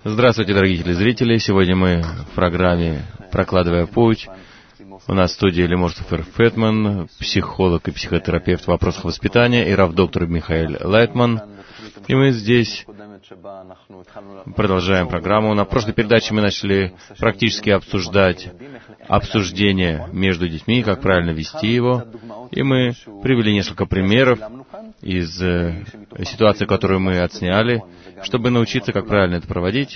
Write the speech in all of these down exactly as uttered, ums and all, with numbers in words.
Здравствуйте, дорогие телезрители. Сегодня мы в программе «Прокладывая путь». У нас в студии Лимор Софер Фетман, психолог и психотерапевт в вопросах воспитания, и рав-доктор Михаэль Лайтман. И мы здесь продолжаем программу. На прошлой передаче мы начали практически обсуждать обсуждение между детьми, как правильно вести его. И мы привели несколько примеров из э, ситуации, которую мы отсняли, чтобы научиться, как правильно это проводить,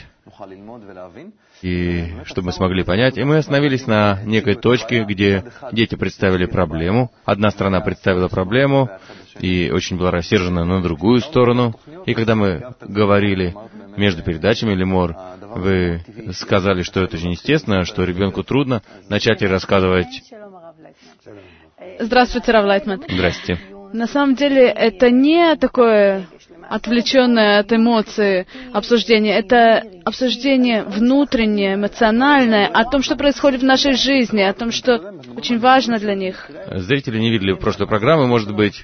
и чтобы мы смогли понять. И мы остановились на некой точке, где дети представили проблему. Одна сторона представила проблему и очень была рассержена на другую сторону. И когда мы говорили между передачами, Лимор, вы сказали, что это же естественно, что ребенку трудно начать и рассказывать. Здравствуйте, Рав Лайтман. Здрасте. На самом деле, это не такое отвлеченное от эмоций обсуждение. Это обсуждение внутреннее, эмоциональное, о том, что происходит в нашей жизни, о том, что очень важно для них. Зрители не видели прошлой программы, может быть,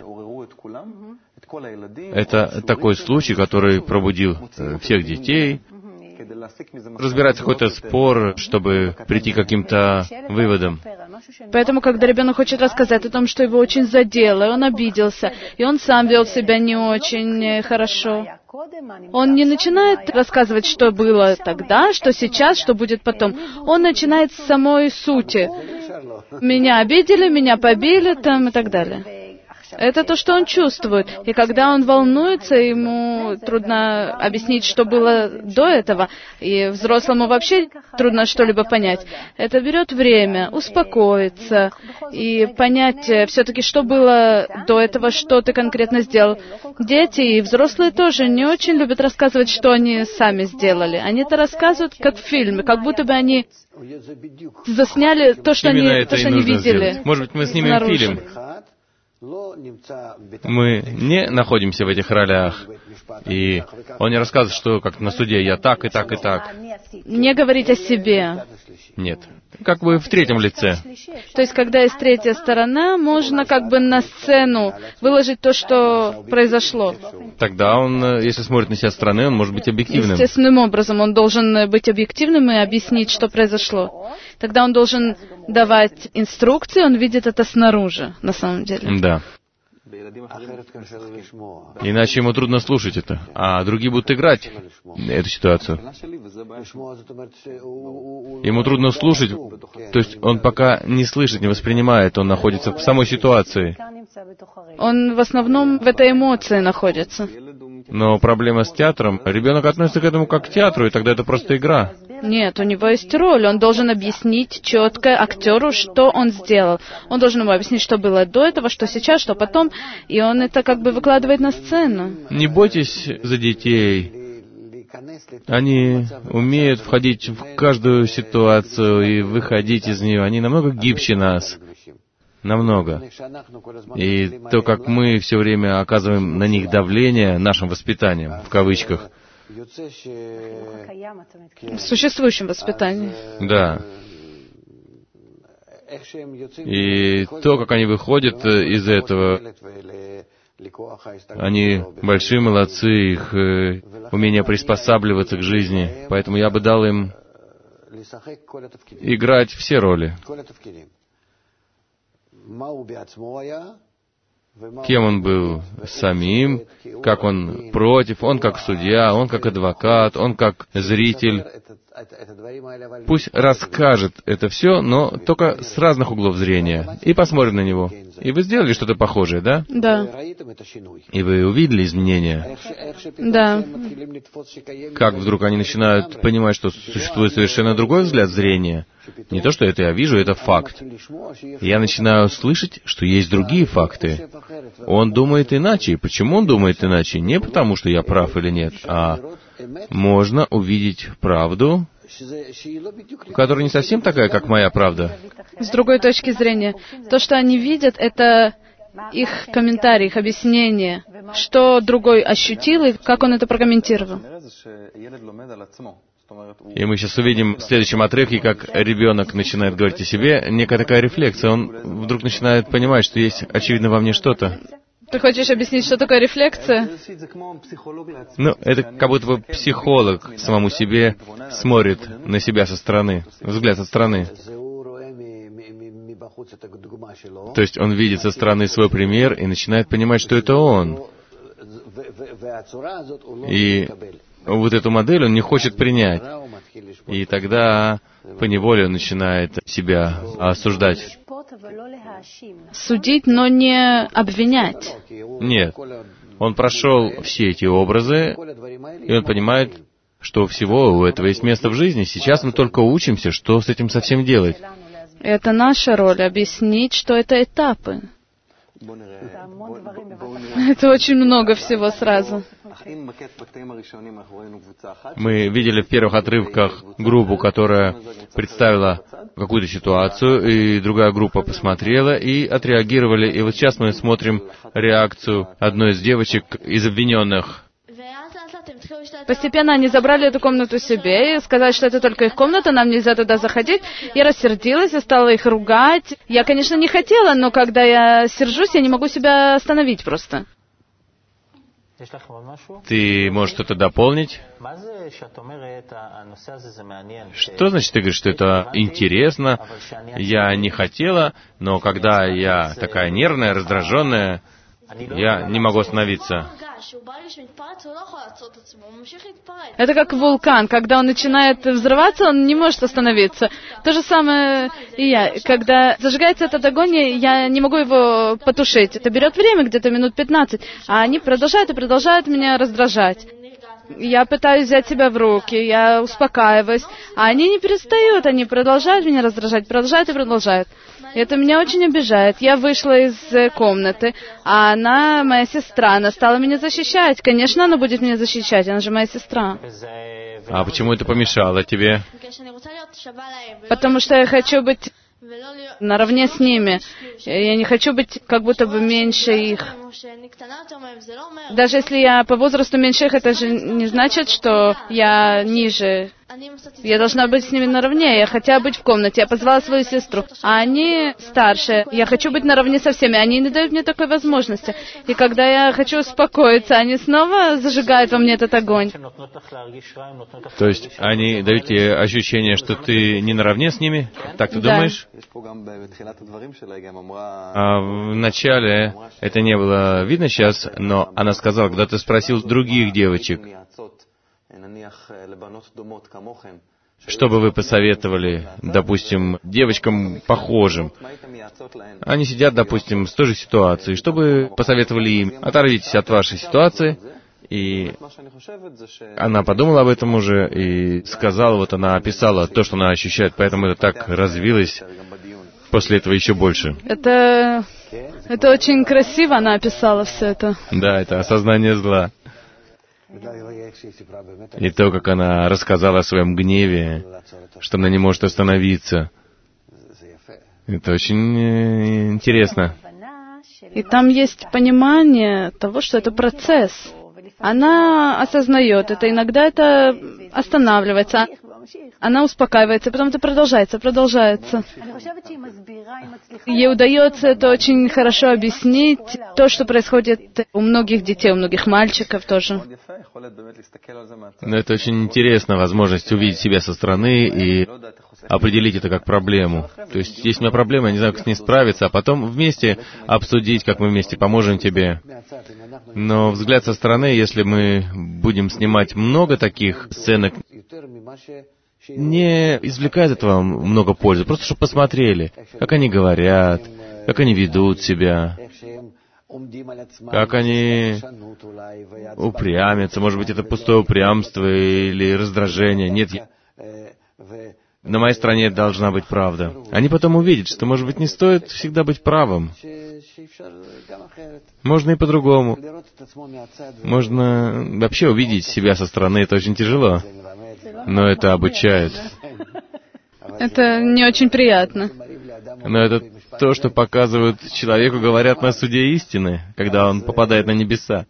это такой случай, который пробудил всех детей. Разбирается какой-то спор, чтобы прийти к каким-то выводам. Поэтому, когда ребенок хочет рассказать о том, что его очень задело, и он обиделся, и он сам вел себя не очень хорошо, он не начинает рассказывать, что было тогда, что сейчас, что будет потом. Он начинает с самой сути. Меня обидели, меня побили, там и так далее. Это то, что он чувствует. И когда он волнуется, ему трудно объяснить, что было до этого. И взрослому вообще трудно что-либо понять. Это берет время, успокоиться и понять все-таки, что было до этого, что ты конкретно сделал. Дети и взрослые тоже не очень любят рассказывать, что они сами сделали. Они это рассказывают как в фильме, как будто бы они засняли то, что Именно они, это то, что и они нужно видели. сделать. Может быть, мы снимем снаружи. фильм. Мы не находимся в этих ролях. И он не рассказывает, что как на суде я так и так и так. Не говорить о себе. Нет. Как бы в третьем лице. То есть, когда есть третья сторона, можно как бы на сцену выложить то, что произошло. Тогда он, если смотрит на себя со стороны, он может быть объективным. Естественным образом он должен быть объективным и объяснить, что произошло. Тогда он должен давать инструкции, он видит это снаружи, на самом деле. Да. Иначе ему трудно слушать это, а другие будут играть эту ситуацию. Ему трудно слушать, то есть он пока не слышит, не воспринимает, он находится в самой ситуации. Он в основном в этой эмоции находится. Но проблема с театром, ребенок относится к этому как к театру, и тогда это просто игра. Нет, у него есть роль. Он должен объяснить четко актеру, что он сделал. Он должен ему объяснить, что было до этого, что сейчас, что потом. И он это как бы выкладывает на сцену. Не бойтесь за детей. Они умеют входить в каждую ситуацию и выходить из нее. Они намного гибче нас. Намного. И то, как мы все время оказываем на них давление нашим воспитанием, в кавычках. В существующем воспитании. Да. И то, как они выходят из этого, они большие молодцы, их э, умение приспосабливаться к жизни. Поэтому я бы дал им играть все роли. Кем он был самим, как он против, он как судья, он как адвокат, он как зритель. Пусть расскажет это все, но только с разных углов зрения. И посмотрим на него. И вы сделали что-то похожее, да? Да. И вы увидели изменения? Да. Как вдруг они начинают понимать, что существует совершенно другой взгляд зрения? Не то, что это я вижу, это факт. Я начинаю слышать, что есть другие факты. Он думает иначе. Почему он думает иначе? Не потому, что я прав или нет, а можно увидеть правду, которая не совсем такая, как моя правда. С другой точки зрения, то, что они видят, это их комментарии, их объяснения, что другой ощутил и как он это прокомментировал. И мы сейчас увидим в следующем отрывке, как ребенок начинает говорить о себе, некая такая рефлексия. Он вдруг начинает понимать, что есть, очевидно, во мне что-то. Ты хочешь объяснить, что такое рефлексия? Ну, это как будто бы психолог самому себе смотрит на себя со стороны, взгляд со стороны. То есть он видит со стороны свой пример и начинает понимать, что это он. И вот эту модель он не хочет принять. И тогда поневоле он начинает себя осуждать. Судить, но не обвинять. Нет. Он прошел все эти образы, и он понимает, что у всего у этого есть место в жизни. Сейчас мы только учимся, что с этим совсем делать. Это наша роль — объяснить, что это этапы. Это очень много всего сразу. Мы видели в первых отрывках группу, которая представила какую-то ситуацию, и другая группа посмотрела и отреагировали. И вот сейчас мы смотрим реакцию одной из девочек из обвиненных. Постепенно они забрали эту комнату себе и сказали, что это только их комната, нам нельзя туда заходить. Я рассердилась, я стала их ругать. Я, конечно, не хотела, но когда я сержусь, я не могу себя остановить просто. Ты можешь что-то дополнить? Что значит, ты говоришь, что это интересно? Я не хотела, но когда я такая нервная, раздраженная, я не могу остановиться. Это как вулкан. Когда он начинает взрываться, он не может остановиться. То же самое и я. Когда зажигается этот огонь, я не могу его потушить. Это берет время, где-то минут пятнадцать. А они продолжают и продолжают меня раздражать. Я пытаюсь взять себя в руки, я успокаиваюсь. А они не перестают, они продолжают меня раздражать, продолжают и продолжают. И это меня очень обижает. Я вышла из комнаты, а она, моя сестра, она стала меня защищать. Конечно, она будет меня защищать, она же моя сестра. А почему это помешало тебе? Потому что я хочу быть наравне с ними. Я не хочу быть как будто бы меньше их. Даже если я по возрасту меньше их, это же не значит, что я ниже. Я должна быть с ними наравне. Я хотела быть в комнате. Я позвала свою сестру. А они старше. Я хочу быть наравне со всеми. Они не дают мне такой возможности. И когда я хочу успокоиться, они снова зажигают во мне этот огонь. То есть они дают тебе ощущение, что ты не наравне с ними? Так ты Да. думаешь? А в начале это не было видно сейчас, но она сказала, когда ты спросил других девочек, что бы вы посоветовали, допустим, девочкам похожим? Они сидят, допустим, с той же ситуацией. Что бы посоветовали им? Оторвитесь от вашей ситуации. И она подумала об этом уже и сказала, вот она описала то, что она ощущает, поэтому это так развилось после этого еще больше. Это, это очень красиво она описала все это. Да, это осознание зла. И то, как она рассказала о своем гневе, что она не может остановиться. Это очень интересно. И там есть понимание того, что это процесс. Она осознает это, иногда это останавливается, она успокаивается, потом это продолжается, продолжается. Ей удается это очень хорошо объяснить, то, что происходит у многих детей, у многих мальчиков тоже. Но это очень интересно, возможность увидеть себя со стороны и определить это как проблему. То есть, есть у меня проблема, я не знаю, как с ней справиться, а потом вместе обсудить, как мы вместе поможем тебе. Но взгляд со стороны, если мы будем снимать много таких сценок, не извлекает этого много пользы, просто чтобы посмотрели, как они говорят, как они ведут себя, как они упрямятся. Может быть, это пустое упрямство или раздражение. Нет, на моей стороне должна быть правда. Они потом увидят, что, может быть, не стоит всегда быть правым. Можно и по-другому. Можно вообще увидеть себя со стороны, это очень тяжело. Но это обучает. Это не очень приятно. Но это то, что показывают человеку, говорят на суде истины, когда он попадает на небеса.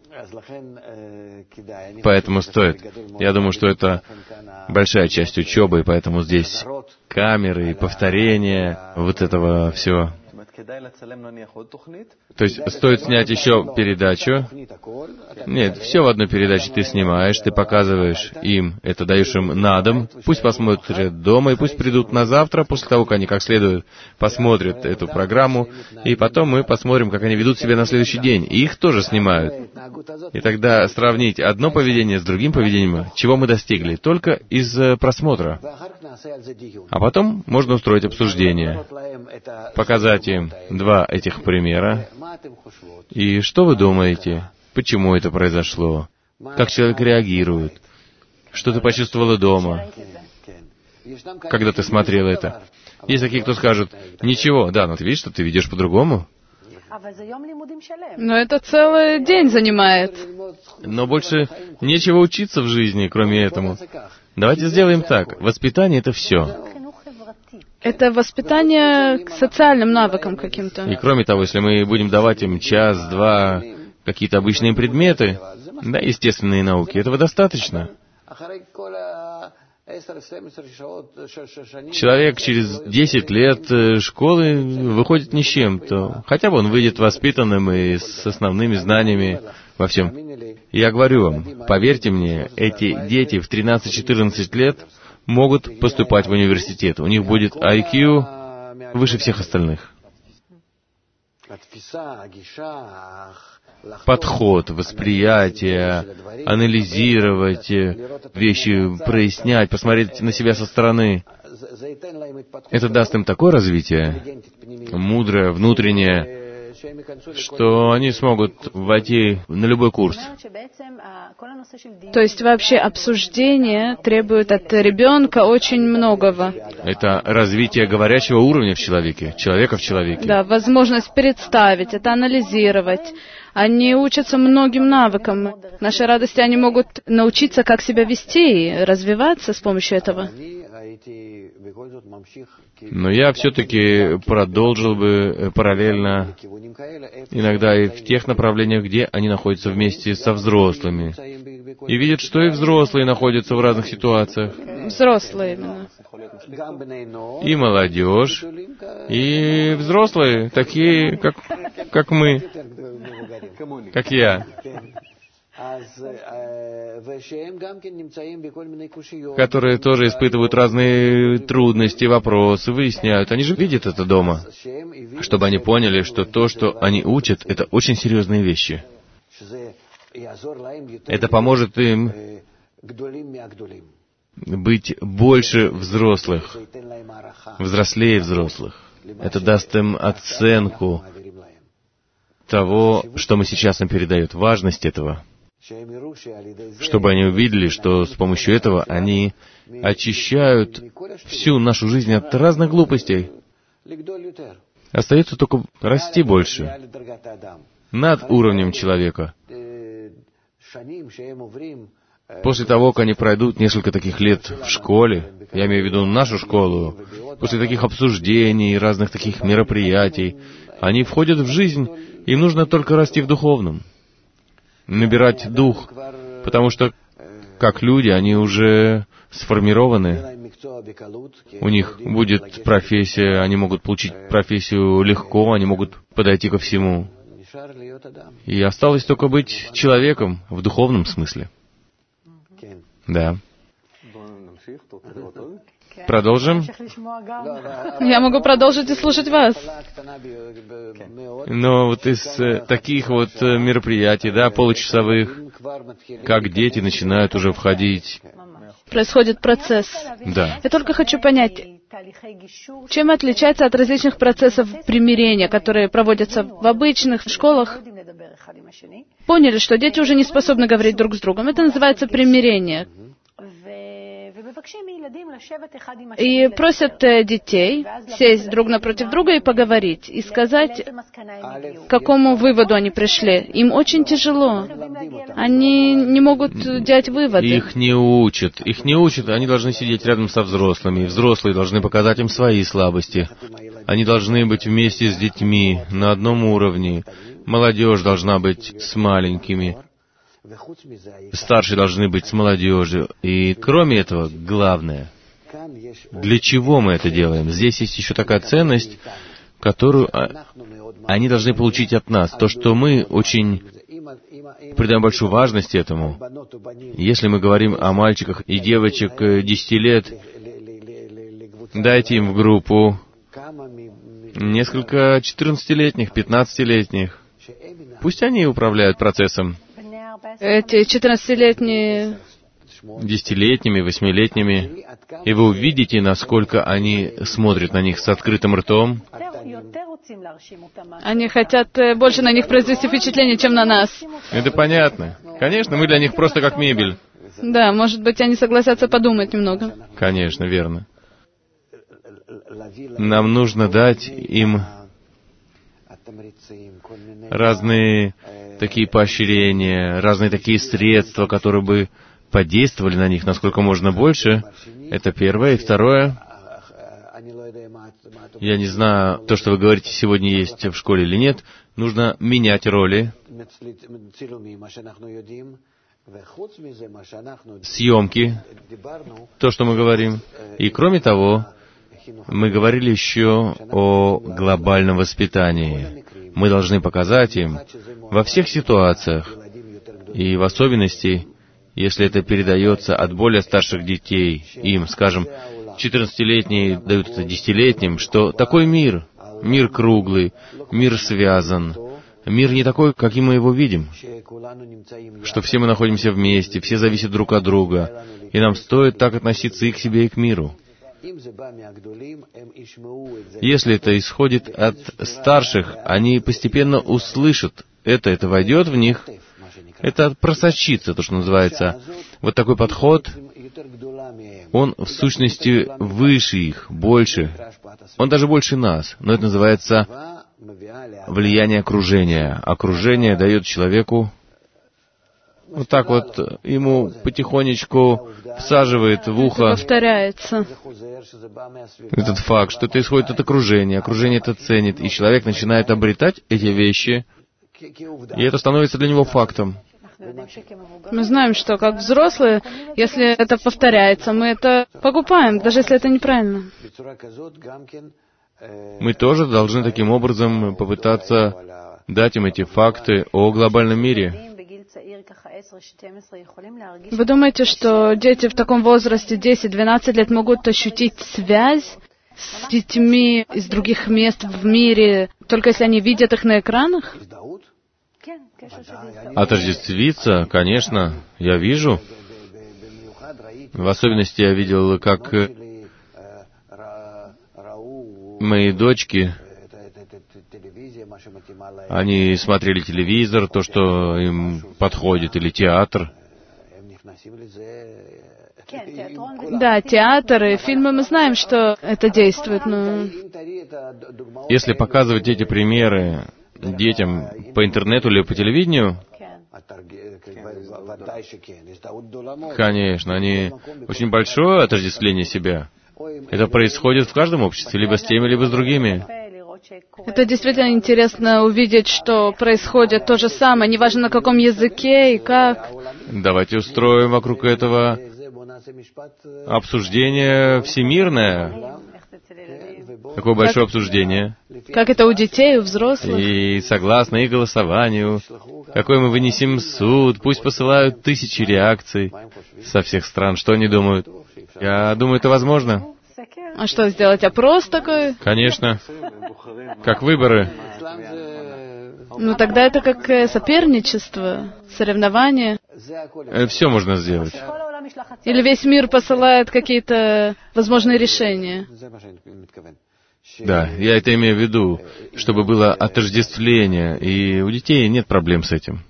Поэтому стоит. Я думаю, что это большая часть учебы, и поэтому здесь камеры и повторения вот этого всего. То есть стоит снять еще передачу. Нет, все в одной передаче ты снимаешь, ты показываешь им, это даешь им на дом, пусть посмотрят дома, и пусть придут на завтра, после того, как они как следует посмотрят эту программу, и потом мы посмотрим, как они ведут себя на следующий день, и их тоже снимают. И тогда сравнить одно поведение с другим поведением, чего мы достигли, только из просмотра. А потом можно устроить обсуждение, показать им два этих примера. И что вы думаете? Почему это произошло? Как человек реагирует? Что ты почувствовала дома, когда ты смотрел это? Есть такие, кто скажет, ничего, да, но ты видишь, что ты ведешь по-другому. Но это целый день занимает. Но больше нечего учиться в жизни, кроме этого. Давайте сделаем так. Воспитание — это все. Это воспитание к социальным навыкам каким-то. И кроме того, если мы будем давать им час-два какие-то обычные предметы, да, естественные науки, этого достаточно. Человек через десять лет школы выходит ни с чем-то. Хотя бы он выйдет воспитанным и с основными знаниями во всем. Я говорю вам, поверьте мне, эти дети в тринадцать-четырнадцать лет могут поступать в университет. У них будет ай кью выше всех остальных. Подход, восприятие, анализировать вещи, прояснять, посмотреть на себя со стороны. Это даст им такое развитие, мудрое, внутреннее, что они смогут войти на любой курс. То есть вообще обсуждение требует от ребенка очень многого. Это развитие говорящего уровня в человеке, человека в человеке. Да, возможность представить, это анализировать. Они учатся многим навыкам. К нашей радости они могут научиться, как себя вести и развиваться с помощью этого. Но я все-таки продолжил бы параллельно, иногда и в тех направлениях, где они находятся вместе со взрослыми. И видят, что и взрослые находятся в разных ситуациях. Взрослые именно. И молодежь, и взрослые, такие, как, как мы, как я, которые тоже испытывают разные трудности, вопросы, выясняют. Они же видят это дома, чтобы они поняли, что то, что они учат, это очень серьезные вещи. Это поможет им быть больше взрослых, взрослее взрослых. Это даст им оценку того, что мы сейчас им передают, важность этого. Чтобы они увидели, что с помощью этого они очищают всю нашу жизнь от разных глупостей. Остается только расти больше, над уровнем человека. После того, как они пройдут несколько таких лет в школе, я имею в виду нашу школу, после таких обсуждений, разных таких мероприятий, они входят в жизнь, им нужно только расти в духовном, набирать дух, потому что, как люди, они уже сформированы, у них будет профессия, они могут получить профессию легко, они могут подойти ко всему. И осталось только быть человеком в духовном смысле. Да. Продолжим? Я могу продолжить и слушать вас. Но вот из э, таких вот э, мероприятий, да, получасовых, как дети начинают уже входить. Происходит процесс. Да. Я только хочу понять, чем отличается от различных процессов примирения, которые проводятся в обычных школах. Поняли, что дети уже не способны говорить друг с другом. Это называется примирение. И просят детей сесть друг напротив друга и поговорить, и сказать, к какому выводу они пришли. Им очень тяжело. Они не могут делать выводы. Их не учат. Их не учат. Они должны сидеть рядом со взрослыми. Взрослые должны показать им свои слабости. Они должны быть вместе с детьми на одном уровне. Молодежь должна быть с маленькими. Старшие должны быть с молодежью. И кроме этого, главное, для чего мы это делаем? Здесь есть еще такая ценность, которую они должны получить от нас. То, что мы очень придаем большую важность этому. Если мы говорим о мальчиках и девочек десяти лет, дайте им в группу несколько четырнадцатилетних, пятнадцатилетних. Пусть они управляют процессом. Эти четырнадцатилетние... десятилетними, восьмилетними, и вы увидите, насколько они смотрят на них с открытым ртом. Они хотят больше на них произвести впечатление, чем на нас. Это понятно. Конечно, мы для них просто как мебель. Да, может быть, они согласятся подумать немного. Конечно, верно. Нам нужно дать им разные такие поощрения, разные такие средства, которые бы подействовали на них насколько можно больше. Это первое. И второе, я не знаю, то, что вы говорите, сегодня есть в школе или нет, нужно менять роли, съемки, то, что мы говорим. И кроме того, мы говорили еще о глобальном воспитании. Мы должны показать им во всех ситуациях, и в особенности, если это передается от более старших детей, им, скажем, четырнадцатилетние дают это десятилетним, что такой мир, мир круглый, мир связан, мир не такой, каким мы его видим, что все мы находимся вместе, все зависят друг от друга, и нам стоит так относиться и к себе, и к миру. Если это исходит от старших, они постепенно услышат это, это войдет в них, это просочится, то, что называется. Вот такой подход, он в сущности выше их, больше. Он даже больше нас, но это называется влияние окружения. Окружение дает человеку, вот так вот, ему потихонечку всаживает в ухо повторяется этот факт, что это исходит от окружения, окружение это ценит, и человек начинает обретать эти вещи, и это становится для него фактом. Мы знаем, что как взрослые, если это повторяется, мы это покупаем, даже если это неправильно. Мы тоже должны таким образом попытаться дать им эти факты о глобальном мире. Вы думаете, что дети в таком возрасте, десять-двенадцать лет, могут ощутить связь с детьми из других мест в мире, только если они видят их на экранах? Отождествиться, конечно, я вижу. В особенности я видел, как мои дочки, они смотрели телевизор, то, что им подходит, или театр. Да, театр и фильмы, мы знаем, что это действует, но... Если показывать эти примеры детям по интернету или по телевидению, конечно, они очень большое отождествление себя. Это происходит в каждом обществе, либо с теми, либо с другими. Это действительно интересно увидеть, что происходит то же самое, неважно на каком языке и как. Давайте устроим вокруг этого обсуждение всемирное. Такое большое обсуждение. Как это у детей, у взрослых. И согласно их голосованию, какой мы вынесем суд, пусть посылают тысячи реакций со всех стран. Что они думают? Я думаю, это возможно. А что, сделать опрос такой? Конечно. Как выборы. Ну, тогда это как соперничество, соревнование. Все можно сделать. Или весь мир посылает какие-то возможные решения. Да, я это имею в виду, чтобы было отождествление, и у детей нет проблем с этим.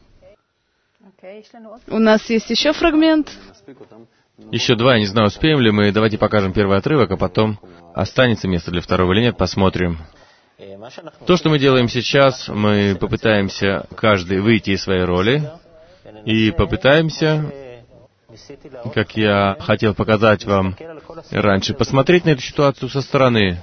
У нас есть еще фрагмент. Еще два, я не знаю, успеем ли мы. Давайте покажем первый отрывок, а потом останется место для второго или нет, посмотрим. То, что мы делаем сейчас, мы попытаемся каждый выйти из своей роли и попытаемся, как я хотел показать вам раньше, посмотреть на эту ситуацию со стороны.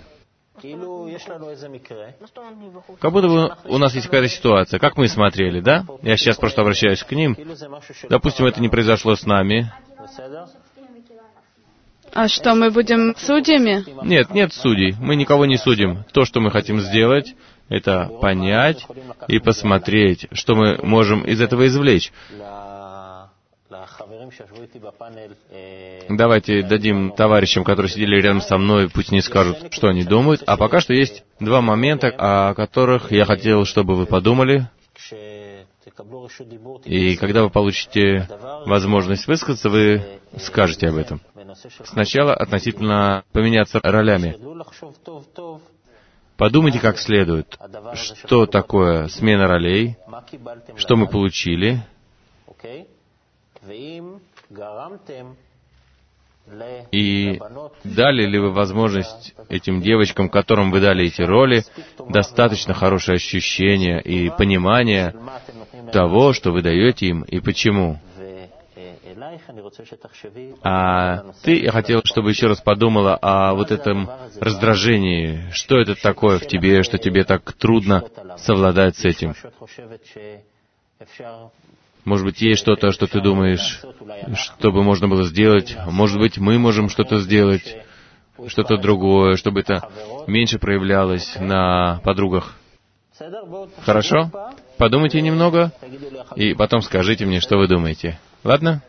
Как будто бы у нас есть какая-то ситуация, как мы смотрели, да? Я сейчас просто обращаюсь к ним. Допустим, это не произошло с нами. А что, мы будем судьями? Нет, нет судей. Мы никого не судим. То, что мы хотим сделать, это понять и посмотреть, что мы можем из этого извлечь. Давайте дадим товарищам, которые сидели рядом со мной, пусть не скажут, что они думают. А пока что есть два момента, о которых я хотел, чтобы вы подумали. И когда вы получите возможность высказаться, вы скажете об этом. Сначала относительно поменяться ролями. Подумайте как следует, что такое смена ролей, что мы получили, и дали ли вы возможность этим девочкам, которым вы дали эти роли, достаточно хорошее ощущение и понимание того, что вы даете им и почему. А ты, я хотел, чтобы еще раз подумала о вот этом раздражении. Что это такое в тебе, что тебе так трудно совладать с этим? Может быть, есть что-то, что ты думаешь, чтобы можно было сделать. Может быть, мы можем что-то сделать, что-то другое, чтобы это меньше проявлялось на подругах. Хорошо? Подумайте немного, и потом скажите мне, что вы думаете. Ладно?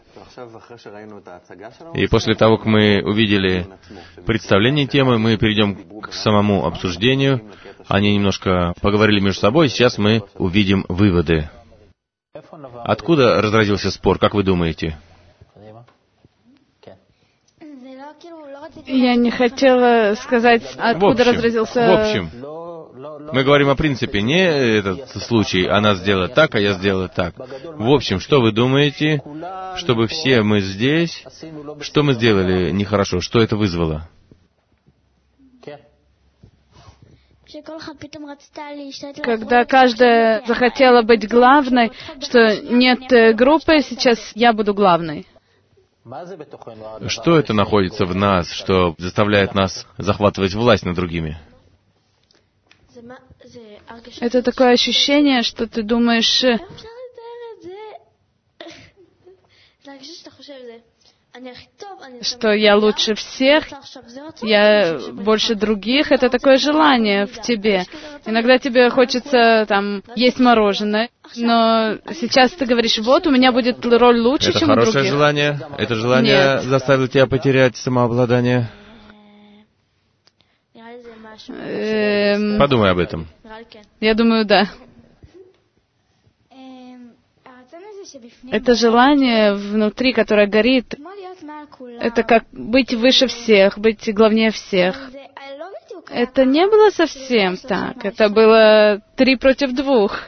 И после того, как мы увидели представление темы, мы перейдем к самому обсуждению. Они немножко поговорили между собой, сейчас мы увидим выводы. Откуда разразился спор, как вы думаете? Я не хотела сказать, откуда в общем, разразился... В общем, мы говорим о принципе, не этот случай, она сделала так, а я сделала так. В общем, что вы думаете, чтобы все мы здесь, что мы сделали нехорошо, что это вызвало? Когда каждая захотела быть главной, что нет группы, сейчас я буду главной. Что это находится в нас, что заставляет нас захватывать власть над другими? Это такое ощущение, что ты думаешь... что я лучше всех, я больше других. Это такое желание в тебе. Иногда тебе хочется там есть мороженое, но сейчас ты говоришь, вот, у меня будет роль лучше, это чем у других. Это хорошее желание? Это желание Нет. заставило тебя потерять самообладание? Эм... Подумай об этом. Я думаю, да. Это желание внутри, которое горит, это как быть выше всех, быть главнее всех. Это не было совсем так. Это было три против двух.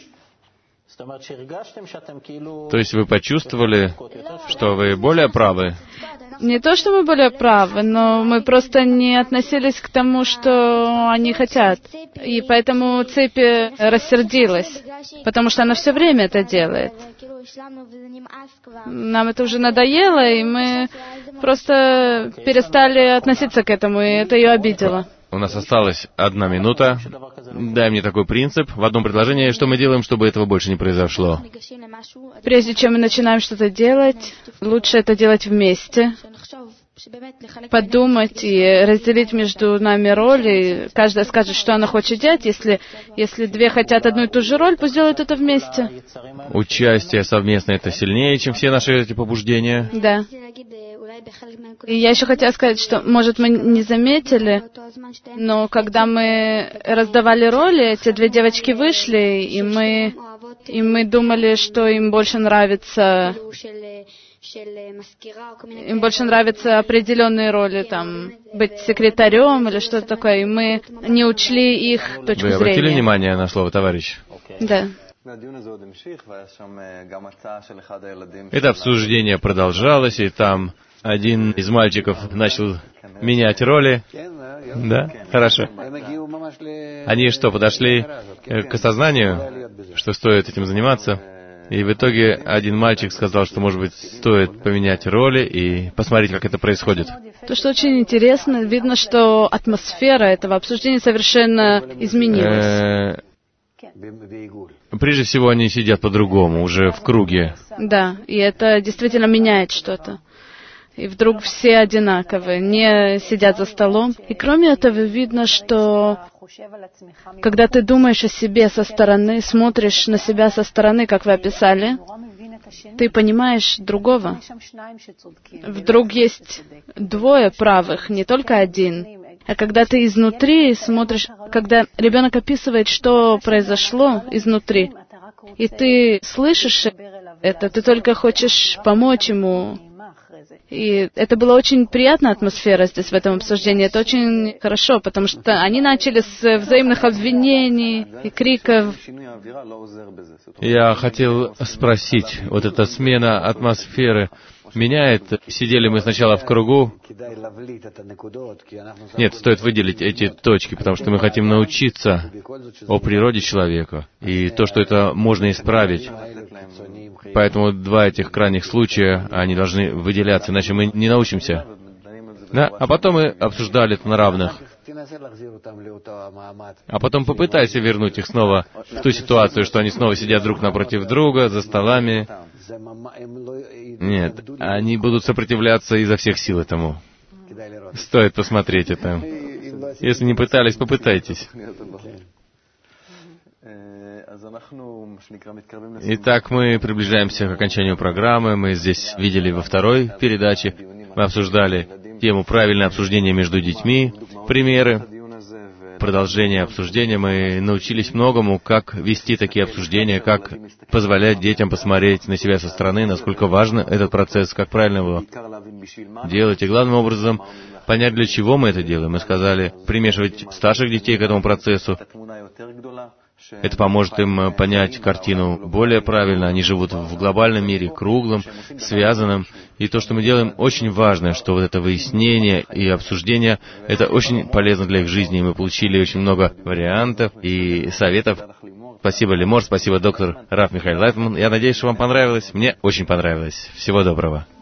То есть вы почувствовали, что вы более правы? Не то, что мы более правы, но мы просто не относились к тому, что они хотят. И поэтому цепи рассердилась, потому что она все время это делает. Нам это уже надоело, и мы просто перестали относиться к этому, и это ее обидело. У нас осталась одна минута. Дай мне такой принцип в одном предложении, что мы делаем, чтобы этого больше не произошло. Прежде чем мы начинаем что-то делать, лучше это делать вместе. Подумать и разделить между нами роли. Каждая скажет, что она хочет делать. Если, если две хотят одну и ту же роль, пусть делают это вместе. Участие совместно — это сильнее, чем все наши эти побуждения. Да. И я еще хотела сказать, что, может, мы не заметили, но когда мы раздавали роли, эти две девочки вышли, и мы, и мы думали, что им больше нравится... Им больше нравятся определенные роли, там, быть секретарем или что-то такое, и мы не учли их точку зрения. Вы обратили внимание на слово «товарищ»? Да. Это обсуждение продолжалось, и там один из мальчиков начал менять роли. Да? Хорошо. Они что, подошли к осознанию, что стоит этим заниматься? И в итоге один мальчик сказал, что, может быть, стоит поменять роли и посмотреть, как это происходит. То, что очень интересно, видно, что атмосфера этого обсуждения совершенно изменилась. Прежде всего, они сидят по-другому, уже в круге. Да, и это действительно меняет что-то. и вдруг все одинаковые, не сидят за столом. И кроме этого видно, что когда ты думаешь о себе со стороны, смотришь на себя со стороны, как вы описали, ты понимаешь другого. Вдруг есть двое правых, не только один. А когда ты изнутри смотришь, когда ребенок описывает, что произошло изнутри, и ты слышишь это, ты только хочешь помочь ему. И это была очень приятная атмосфера здесь, в этом обсуждении. Это очень хорошо, потому что они начали с взаимных обвинений и криков. Я хотел спросить, вот эта смена атмосферы меняет? Сидели мы сначала в кругу. Нет, стоит выделить эти точки, потому что мы хотим научиться о природе человека и то, что это можно исправить. Поэтому два этих крайних случая, они должны выделяться, иначе мы не научимся. Да? А потом мы обсуждали это на равных. А потом попытайся вернуть их снова в ту ситуацию, что они снова сидят друг напротив друга, за столами. Нет, они будут сопротивляться изо всех сил этому. Стоит посмотреть это. Если не пытались, попытайтесь. Итак, мы приближаемся к окончанию программы. Мы здесь видели во второй передаче. Мы обсуждали тему «Правильное обсуждение между детьми», примеры. Продолжение обсуждения. Мы научились многому, как вести такие обсуждения, как позволять детям посмотреть на себя со стороны, насколько важен этот процесс, как правильно его делать. И главным образом понять, для чего мы это делаем. Мы сказали, примешивать старших детей к этому процессу. Это поможет им понять картину более правильно. Они живут в глобальном мире, круглом, связанном. И то, что мы делаем, очень важно, что вот это выяснение и обсуждение, это очень полезно для их жизни. И мы получили очень много вариантов и советов. Спасибо, Лимор, спасибо, доктор Раф Михаил Лайтман. Я надеюсь, что вам понравилось. Мне очень понравилось. Всего доброго.